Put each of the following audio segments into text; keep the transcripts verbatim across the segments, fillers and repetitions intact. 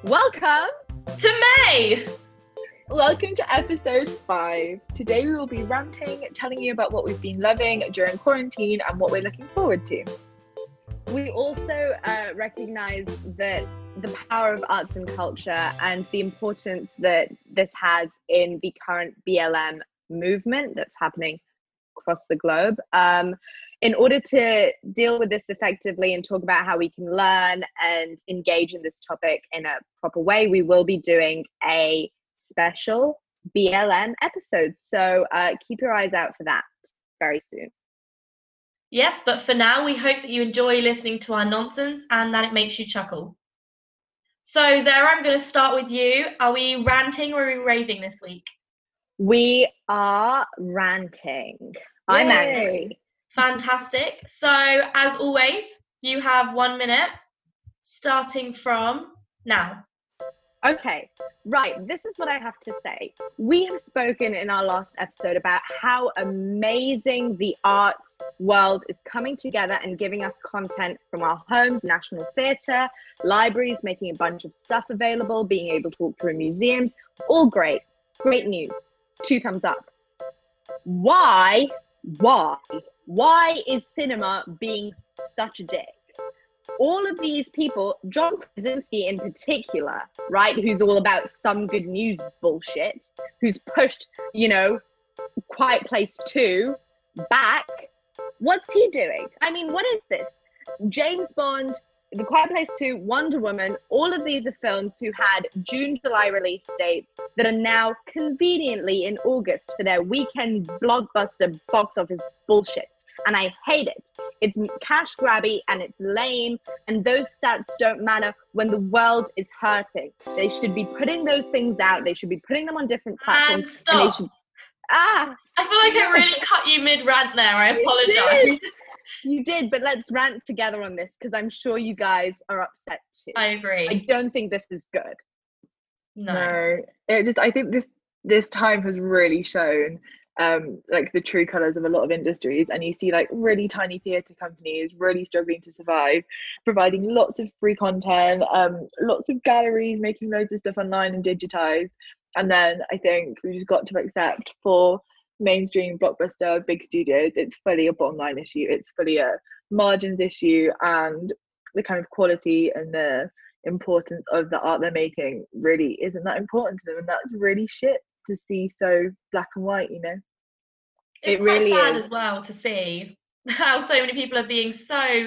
Welcome to May! Welcome to episode five. Today we will be ranting, telling you about what we've been loving during quarantine and what we're looking forward to. We also uh, recognise that the power of arts and culture and the importance that this has in the current B L M movement that's happening across the globe. Um, in order to deal with this effectively and talk about how we can learn and engage in this topic in a proper way, we will be doing a special B L M episode. So uh, keep your eyes out for that very soon. Yes, but for now, we hope that you enjoy listening to our nonsense and that it makes you chuckle. So, Zara, I'm going to start with you. Are we ranting or are we raving this week? We are ranting. Yay. I'm angry. Fantastic. So, as always, you have one minute starting from now. Okay, right. This is what I have to say. We have spoken in our last episode about how amazing the arts world is coming together and giving us content from our homes, National Theatre, libraries, making a bunch of stuff available, being able to walk through museums. All great. Great news. Two thumbs up. Why, why, why is cinema being such a dick? All of these people, John Krasinski in particular, right, who's all about some good news bullshit, who's pushed, you know, Quiet Place two back, what's he doing? I mean, what is this? James Bond, The Quiet Place two, Wonder Woman, all of these are films who had June, July release dates that are now conveniently in August for their weekend blockbuster box office bullshit. And I hate it. It's cash grabby and it's lame, and those stats don't matter when the world is hurting. They should be putting those things out. They should be putting them on different platforms. And stop. And they should... Ah! I feel like I really cut you mid-rant there. I apologise. You did. you did, but let's rant together on this because I'm sure you guys are upset too. I agree. I don't think this is good. No. No. It just, I think this this time has really shown um like the true colors of a lot of industries, and you see like really tiny theater companies really struggling to survive, providing lots of free content, um lots of galleries making loads of stuff online and digitized, and then I think we just got to accept for mainstream blockbuster big studios it's fully a bottom line issue, it's fully a margins issue, and the kind of quality and the importance of the art they're making really isn't that important to them, and that's really shit to see so black and white, you know. It's it quite really sad is. as well to see how so many people are being so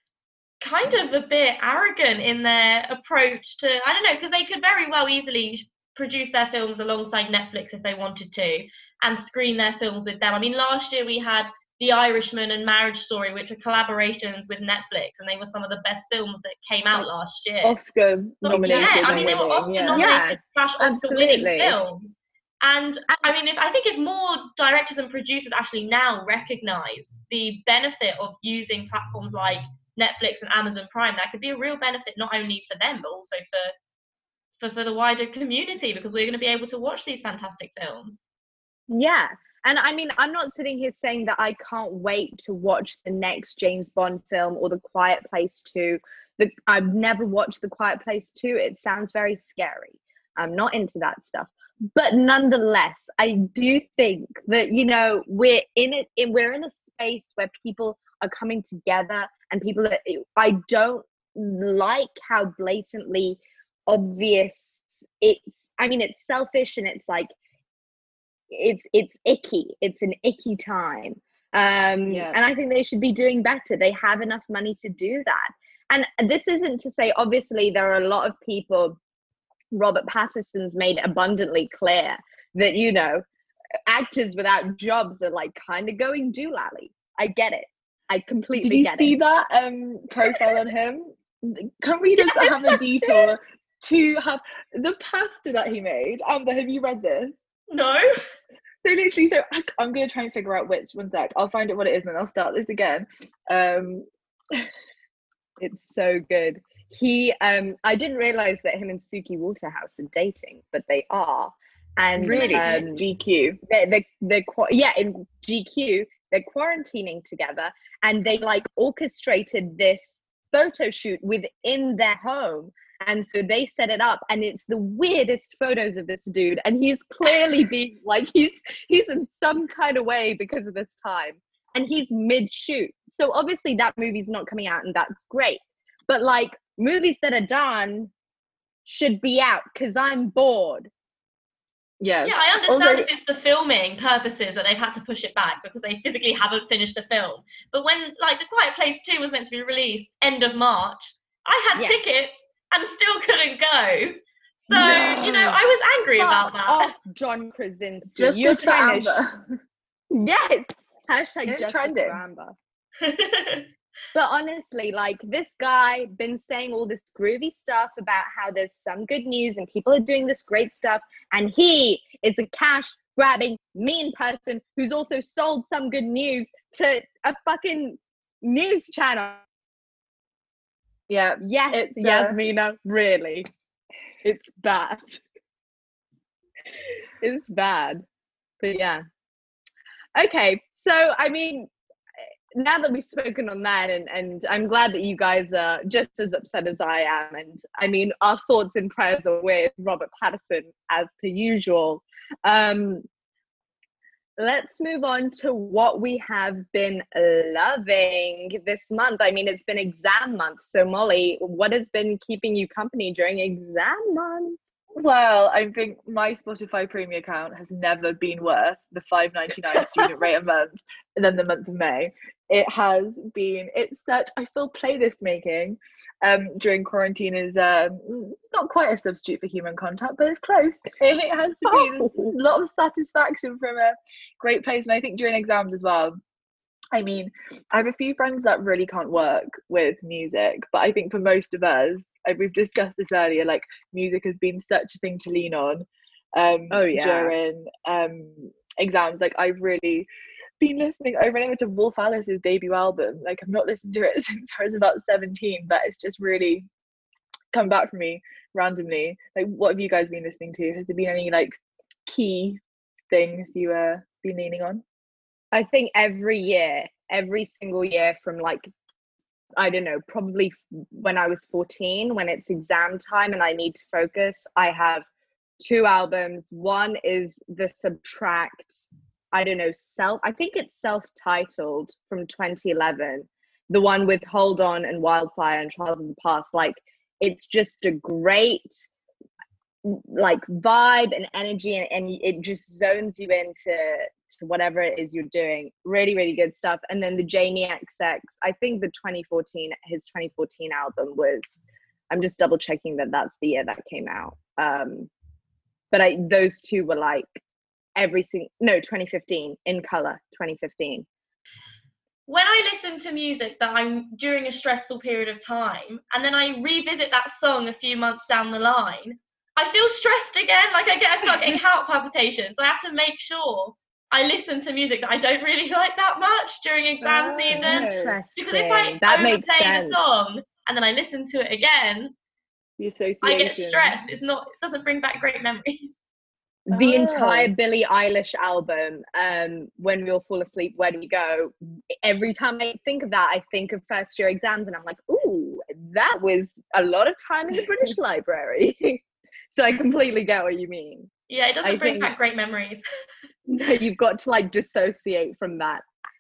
kind of a bit arrogant in their approach to, I don't know, because they could very well easily produce their films alongside Netflix if they wanted to and screen their films with them. I mean, last year we had The Irishman and Marriage Story, which are collaborations with Netflix, and they were some of the best films that came out last year. Oscar nominated. Yeah, I mean, they were winning, Oscar yeah. nominated slash Oscar winning absolutely. films. And I mean, if I think if more directors and producers actually now recognise the benefit of using platforms like Netflix and Amazon Prime, that could be a real benefit not only for them but also for for, for the wider community, because we're going to be able to watch these fantastic films. Yeah. And I mean, I'm not sitting here saying that I can't wait to watch the next James Bond film or The Quiet Place two. The, I've never watched The Quiet Place two. It sounds very scary. I'm not into that stuff. But nonetheless, I do think that, you know, we're in it. In, we're in a space where people are coming together, and people are, I don't like how blatantly obvious it's, I mean, it's selfish and it's like, it's it's icky. It's an icky time. Um, yeah. And I think they should be doing better. They have enough money to do that. And this isn't to say, obviously, there are a lot of people, Robert Pattinson's made abundantly clear that, you know, actors without jobs are like kind of going doolally. I get it. I completely Did you get see it. that um profile on him? Can we just Yes, have a detour to have the pasta that he made? Amber, have you read this? No. So literally, so I, I'm going to try and figure out which, one sec. I'll find out what it is and then I'll start this again. Um, It's so good. He, um, I didn't realize that him and Suki Waterhouse are dating, but they are. And really, um, G Q. They're, they're, they're, yeah, in G Q, they're quarantining together, and they like orchestrated this photo shoot within their home. And so they set it up, and it's the weirdest photos of this dude, and he's clearly being like he's he's in some kind of way because of this time, and he's mid shoot. So obviously that movie's not coming out, and that's great. But like movies that are done should be out because I'm bored. Yeah. Yeah, I understand Also, if it's the filming purposes that they've had to push it back because they physically haven't finished the film. But when like The Quiet Place two was meant to be released end of March, I had Yeah. tickets and still couldn't go. So, No. you know, I was angry Fuck about that. off, John Krasinski. Justice You're for trying to Amber. sh- yes. Hashtag It's justice trending. for Amber. But honestly, like this guy been saying all this groovy stuff about how there's some good news and people are doing this great stuff, and he is a cash grabbing mean person who's also sold some good news to a fucking news channel. Yeah. Yes, It's, uh, Yasmina, really. It's bad. It's bad. But yeah. Okay, so I mean, now that we've spoken on that, and, and I'm glad that you guys are just as upset as I am. And I mean, our thoughts and prayers are with Robert Pattinson as per usual. Um, let's move on to what we have been loving this month. I mean, it's been exam month. So Molly, what has been keeping you company during exam month? Well, I think my Spotify Premium account has never been worth the five ninety-nine student rate a month, and then the month of May. It has been, it's such, I feel playlist making um, during quarantine is um, not quite a substitute for human contact, but it's close. It, it has to be. There's a lot of satisfaction from a great place. And I think during exams as well, I mean, I have a few friends that really can't work with music, but I think for most of us, like we've discussed this earlier, like music has been such a thing to lean on um, Oh, yeah. during um, exams. Like I've really been listening over and over to Wolf Alice's debut album. Like I've not listened to it since I was about seventeen, but it's just really come back for me randomly. Like what have you guys been listening to? Has there been any like key things you uh been leaning on? I think every year, every single year from like, I don't know, probably when I was fourteen, when it's exam time and I need to focus, I have two albums. One is the Subtract, I don't know, self, I think it's self-titled from twenty eleven. The one with Hold On and Wildfire and Trials of the Past. Like, it's just a great like vibe and energy, and, and it just zones you into to whatever it is you're doing. Really, really good stuff. And then the Jamie X X, I think the twenty fourteen, his twenty fourteen album was, I'm just double checking that that's the year that came out. Um, but I, those two were like every single, no, twenty fifteen, In Color, twenty fifteen. When I listen to music that I'm during a stressful period of time, and then I revisit that song a few months down the line, I feel stressed again. Like I get, I start getting heart palpitations. I have to make sure I listen to music that I don't really like that much during exam Oh, season. Because if I that makes overplay the sense. song and then I listen to it again, The association. I get stressed. It's not, it doesn't bring back great memories. The Oh. entire Billie Eilish album, um, When We All Fall Asleep, Where Do We Go? Every time I think of that, I think of first year exams, and I'm like, ooh, that was a lot of time in the British Library. So I completely get what you mean. Yeah, it doesn't I bring think- back great memories. No, you've got to like dissociate from that.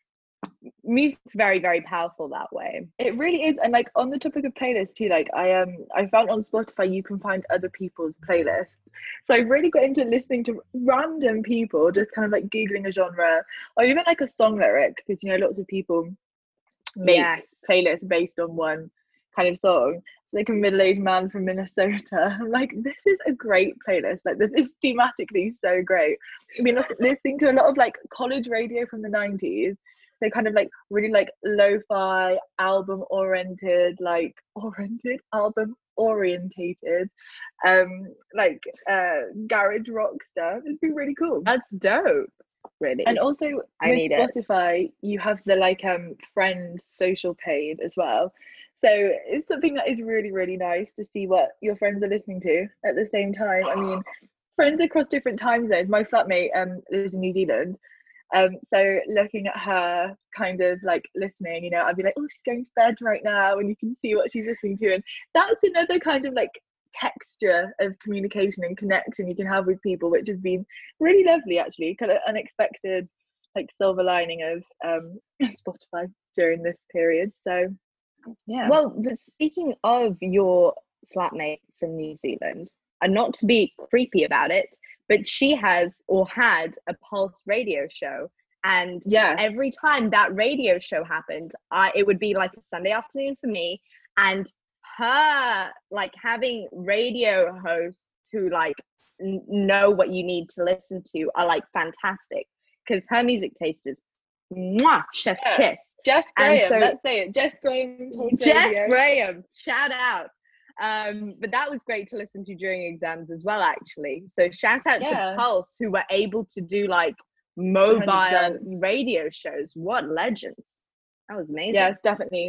Music's very, very powerful that way. It really is. And like on the topic of playlists too, like I um I found on Spotify you can find other people's playlists. So I really got into listening to random people, just kind of like Googling a genre or even like a song lyric, because you know lots of people make Yes. playlists based on one kind of song. So like a middle-aged man from Minnesota. I'm like, this is a great playlist. Like this is thematically so great. I've been lis- listening to a lot of like college radio from the nineties. So kind of like really like lo-fi, album oriented, like oriented, album orientated, um, like uh garage rock stuff. It's been really cool. That's dope, really. And also I with need it. Spotify, you have the like um friends social page as well. So it's something that is really, really nice to see what your friends are listening to at the same time. I mean, friends across different time zones. My flatmate um lives in New Zealand. Um, so looking at her kind of like listening, you know, I'd be like, oh, she's going to bed right now, and you can see what she's listening to. And that's another kind of like texture of communication and connection you can have with people, which has been really lovely, actually. Kind of unexpected, like silver lining of um Spotify during this period. So yeah. Well, but speaking of your flatmate from New Zealand, and not to be creepy about it, but she has or had a Pulse radio show. And yeah, every time that radio show happened, I it would be like a Sunday afternoon for me. And her like having radio hosts who like n- know what you need to listen to are like fantastic, because her music taste is mwah, chef's yeah. kiss. Jess Graham, so, let's say it. Jess Graham. Jess Radio. Graham, shout out. Um, but that was great to listen to during exams as well, actually. So shout out Yeah. to Pulse, who were able to do like mobile one hundred percent radio shows. What legends. That was amazing. Yes, definitely.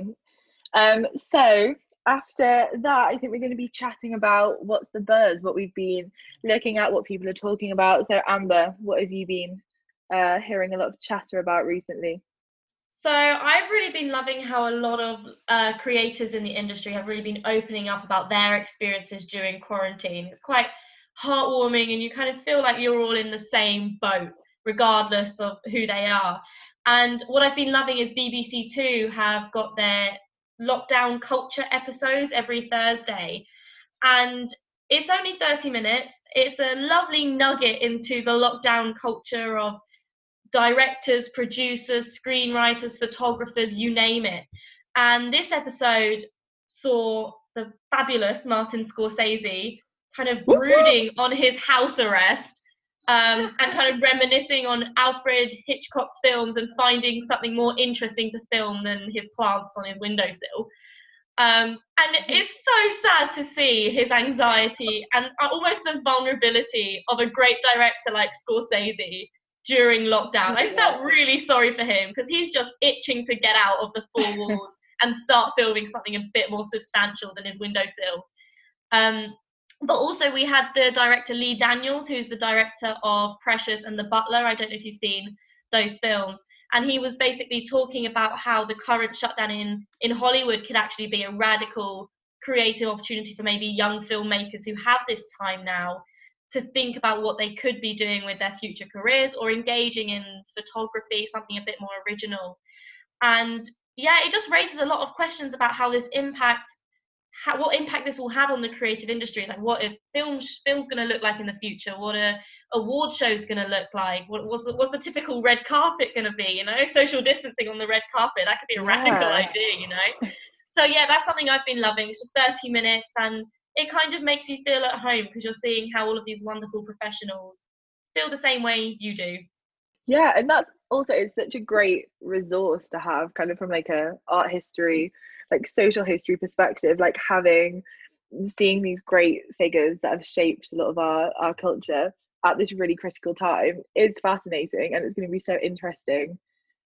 Um, so after that, I think we're going to be chatting about what's the buzz, what we've been looking at, what people are talking about. So Amber, what have you been uh, hearing a lot of chatter about recently? So I've really been loving how a lot of uh, creators in the industry have really been opening up about their experiences during quarantine. It's quite heartwarming, and you kind of feel like you're all in the same boat, regardless of who they are. And what I've been loving is B B C Two have got their lockdown culture episodes every Thursday. And it's only thirty minutes. It's a lovely nugget into the lockdown culture of directors, producers, screenwriters, photographers, you name it. And this episode saw the fabulous Martin Scorsese kind of brooding on his house arrest um, and kind of reminiscing on Alfred Hitchcock films and finding something more interesting to film than his plants on his windowsill. Um, and it's so sad to see his anxiety and almost the vulnerability of a great director like Scorsese during lockdown. I felt really sorry for him, because he's just itching to get out of the four walls and start filming something a bit more substantial than his windowsill. Um, but also we had the director Lee Daniels, who's the director of Precious and The Butler. I don't know if you've seen those films. And he was basically talking about how the current shutdown in, in Hollywood could actually be a radical creative opportunity for maybe young filmmakers who have this time now to think about what they could be doing with their future careers, or engaging in photography, something a bit more original. And yeah, it just raises a lot of questions about how this impact, how, what impact this will have on the creative industry. Like, what if film film's going to look like in the future? What a award show's going to look like? What was the, what's the typical red carpet going to be? You know, social distancing on the red carpet. That could be a Yeah. radical idea. You know. So yeah, that's something I've been loving. It's just thirty minutes, and it kind of makes you feel at home, because you're seeing how all of these wonderful professionals feel the same way you do. Yeah, and that's also, it's such a great resource to have, kind of from like a art history, like social history perspective, like having, seeing these great figures that have shaped a lot of our, our culture at this really critical time is fascinating, and it's going to be so interesting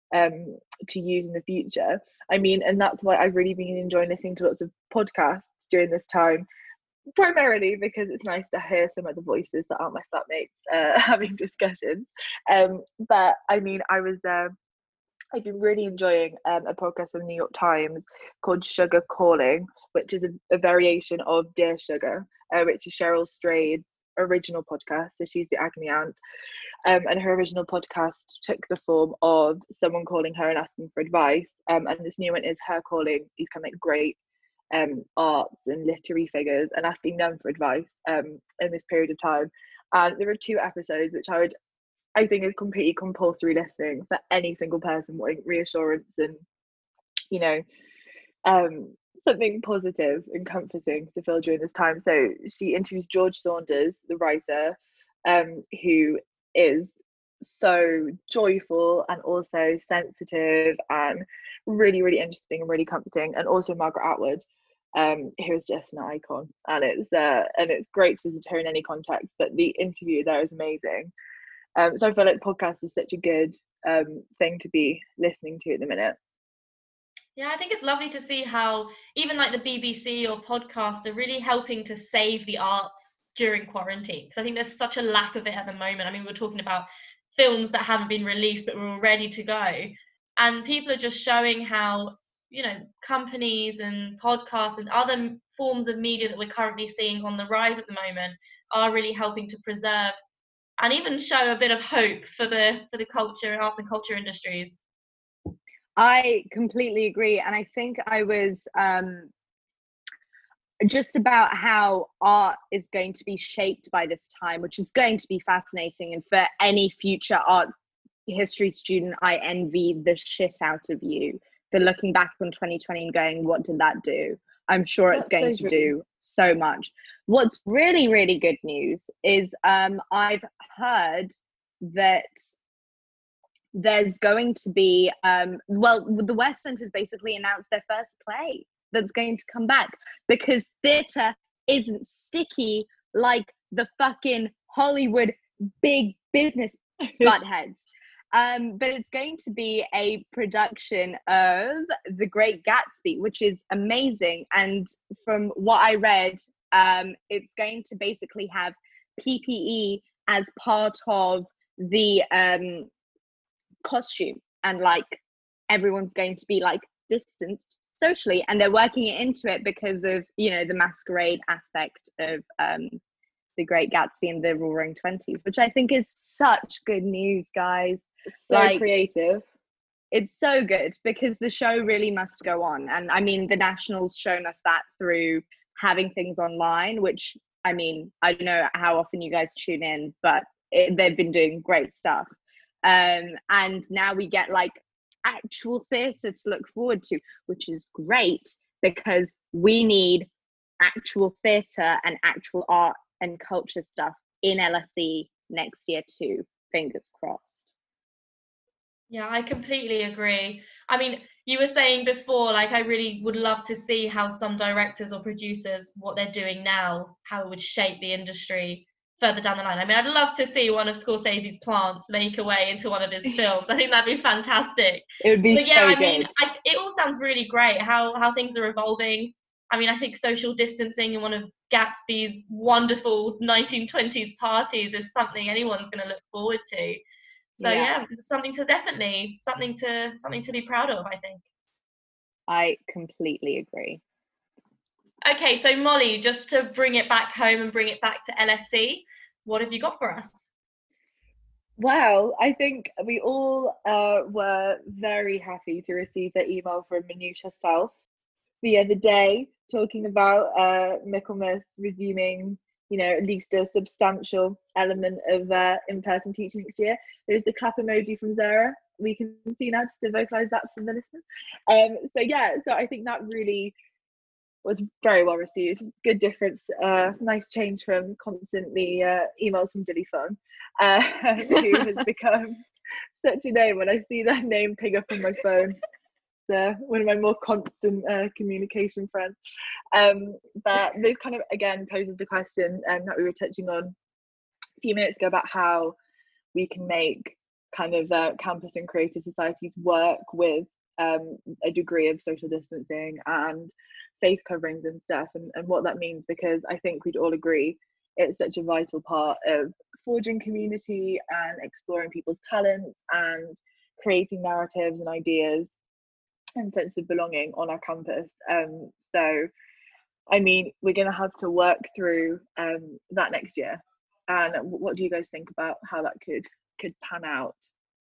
um to use in the future. I mean, and that's why I've really been enjoying listening to lots of podcasts during this time, primarily because it's nice to hear some of the voices that aren't my flatmates uh, having discussions. Um, but I mean, I was uh, I've been really enjoying um, a podcast from New York Times called Sugar Calling, which is a, a variation of Dear Sugar, uh, which is Cheryl Strayed's original podcast. So she's the Agony Aunt, um, and her original podcast took the form of someone calling her and asking for advice. Um, and this new one is her calling these kind of like great um arts and literary figures and asking them for advice um in this period of time. And there are two episodes which I would I think is completely compulsory listening for any single person wanting reassurance and, you know, um something positive and comforting to feel during this time. So she interviews George Saunders, the writer, um who is so joyful and also sensitive and really really interesting and really comforting, and also Margaret Atwood, um who is just an icon. And it's uh and it's great to listen to her in any context, but the interview there is amazing. Um so I feel like podcast is such a good um thing to be listening to at the minute. Yeah, I think it's lovely to see how even like the B B C or podcasts are really helping to save the arts during quarantine, because I think there's such a lack of it at the moment. I mean, we're talking about films that haven't been released but were all ready to go, and people are just showing how you know, companies and podcasts and other forms of media that we're currently seeing on the rise at the moment are really helping to preserve and even show a bit of hope for the for the culture and arts and culture industries. I completely agree, and I think I was um just about how art is going to be shaped by this time, which is going to be fascinating. And for any future art history student, I envy the shit out of you for looking back on twenty twenty and going, what did that do? I'm sure it's That's going so to true. do so much. What's really, really good news is um, I've heard that there's going to be, um, well, the West End has basically announced their first play that's going to come back, because theatre isn't sticky like the fucking Hollywood big business butt heads. Um, but it's going to be a production of The Great Gatsby, which is amazing. And from what I read, um, it's going to basically have P P E as part of the um, costume, and like everyone's going to be like distanced socially, and they're working it into it because of, you know, the masquerade aspect of um, The Great Gatsby and the Roaring Twenties, which I think is such good news, guys. So like creative. It's so good, because the show really must go on. And I mean, the National's shown us that through having things online, which, I mean, I don't know how often you guys tune in, but it, they've been doing great stuff. Um, and now we get like actual theatre to look forward to, which is great, because we need actual theatre and actual art and culture stuff in L S E next year too. Fingers crossed. Yeah, I completely agree. I mean, you were saying before, like, I really would love to see how some directors or producers, what they're doing now, how it would shape the industry further down the line. I mean, I'd love to see one of Scorsese's plants make a way into one of his films. I think that'd be fantastic. It would be But yeah, so I mean, good. I, it all sounds really great, how, how things are evolving. I mean, I think social distancing in one of Gatsby's wonderful nineteen twenties parties is something anyone's going to look forward to. So Yeah. yeah, something to definitely something to something to be proud of, I think. I completely agree. Okay, so Molly, just to bring it back home and bring it back to L S E, what have you got for us? Well, I think we all uh, were very happy to receive the email from Minusha Self the other day, talking about uh, Michaelmas resuming, you know, at least a substantial element of uh, in-person teaching next year. There's the clap emoji from Zara. We can see now, just to vocalize that for the listeners. Um, so yeah, so I think that really was very well received. Good difference. Uh, nice change from constantly uh, emails from Dilly Fun, uh, who has become such a name. When I see that name ping up on my phone, uh, one of my more constant uh, communication friends. Um, but this kind of again poses the question um, that we were touching on a few minutes ago about how we can make kind of uh, campus and creative societies work with um, a degree of social distancing and face coverings and stuff, and, and what that means, because I think we'd all agree it's such a vital part of forging community and exploring people's talents and creating narratives and ideas and sense of belonging on our campus. Um, so, I mean, we're going to have to work through um, that next year. And what do you guys think about how that could could pan out?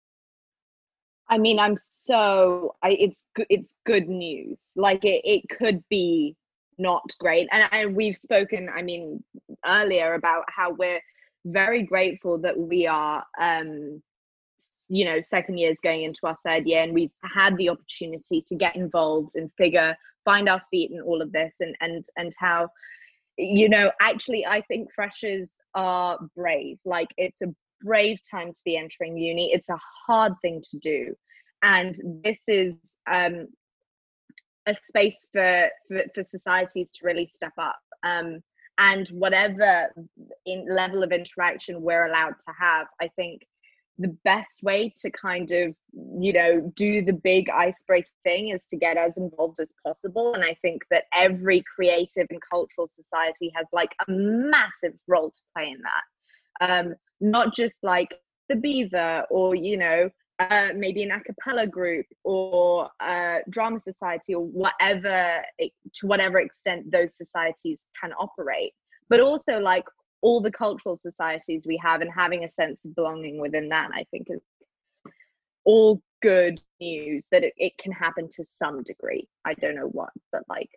I mean, I'm so I it's good it's good news. Like it, it could be not great. And I, we've spoken, I mean, earlier about how we're very grateful that we are um you know, second years going into our third year, and we've had the opportunity to get involved and figure find our feet in all of this, and and and how, you know, actually I think freshers are brave. Like it's a brave time to be entering uni. It's a hard thing to do, and this is um a space for for, for societies to really step up, um and whatever in level of interaction we're allowed to have, I think the best way to kind of, you know, do the big icebreaker thing is to get as involved as possible. And I think that every creative and cultural society has like a massive role to play in that. Um, not just like the Beaver or, you know, uh, maybe an a cappella group or a drama society or whatever, it, to whatever extent those societies can operate, but also like all the cultural societies we have, and having a sense of belonging within that, I think is all good news, that it, it can happen to some degree. I don't know what, but like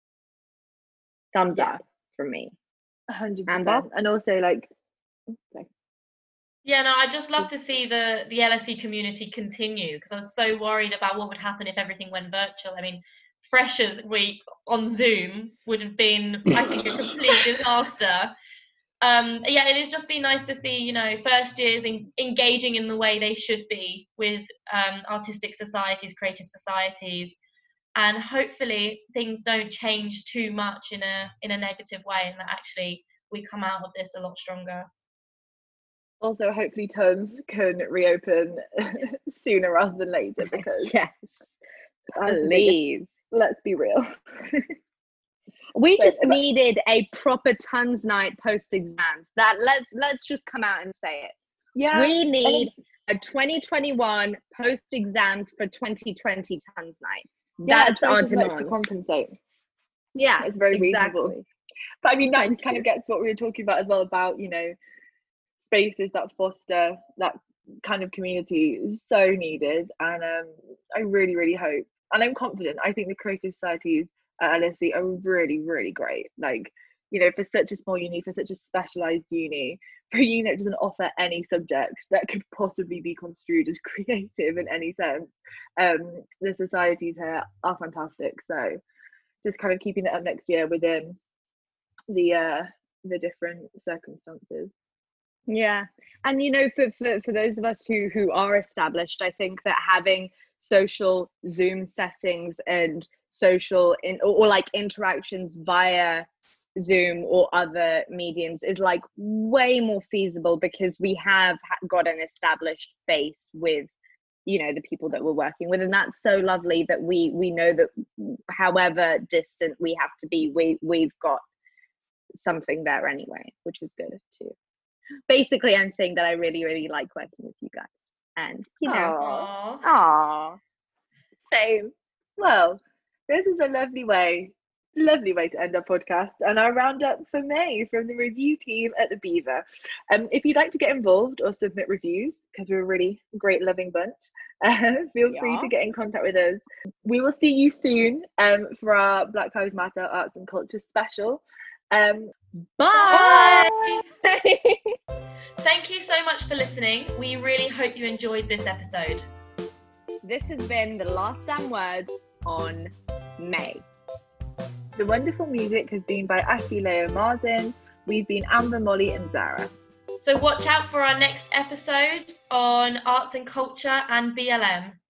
thumbs Yeah. up from me. one hundred Amber? percent. And also like, sorry. Yeah, no, I'd just love to see the the L S E community continue, because I was so worried about what would happen if everything went virtual. I mean, Freshers Week on Zoom would have been, I think, a complete disaster. Um, yeah, it has just been nice to see, you know, first years in, engaging in the way they should be with um, artistic societies, creative societies, and hopefully things don't change too much in a in a negative way, and that actually we come out of this a lot stronger. Also, hopefully terms can reopen sooner rather than later, because Yes, that's the biggest- please. let's be real. We But- just but- needed a proper tons night post exams. That let's let's just come out and say it. Yeah, We and need it- a twenty twenty-one post exams for twenty twenty tons night. yeah, That's twice our as much to demand. compensate. Yeah, It's very exactly. reasonable. But I mean, that Thank kind you. of gets what we were talking about as well, about, you know, spaces that foster that kind of community is so needed. And um, I really, really hope, and I'm confident, I think the creative societies at L S E are really, really great. Like, you know, for such a small uni, for such a specialised uni, for a uni that doesn't offer any subject that could possibly be construed as creative in any sense, um, the societies here are fantastic. So just kind of keeping it up next year within the uh, the different circumstances. Yeah, and you know, for, for for those of us who who are established, I think that having social Zoom settings and social in or, or like interactions via Zoom or other mediums is like way more feasible, because we have ha- got an established base with, you know, the people that we're working with, and that's so lovely that we we know that however distant we have to be, we we've got something there anyway, which is good too. Basically, I'm saying that I really, really like working with you guys, and you know, Aw. Aww. aw, Same. Well, this is a lovely way, lovely way to end our podcast and our roundup for May from the review team at the Beaver. Um, if you'd like to get involved or submit reviews, because we're a really great, loving bunch, uh, feel free Yeah. to get in contact with us. We will see you soon um, for our Black Lives Matter Arts and Culture special. Um, bye. Thank you so much for listening. We really hope you enjoyed this episode. This has been the last damn word on May. the wonderful music has been by Ashley Leo Marzin. We've been Amber, Molly and Zara. So watch out for our next episode on arts and culture and B L M.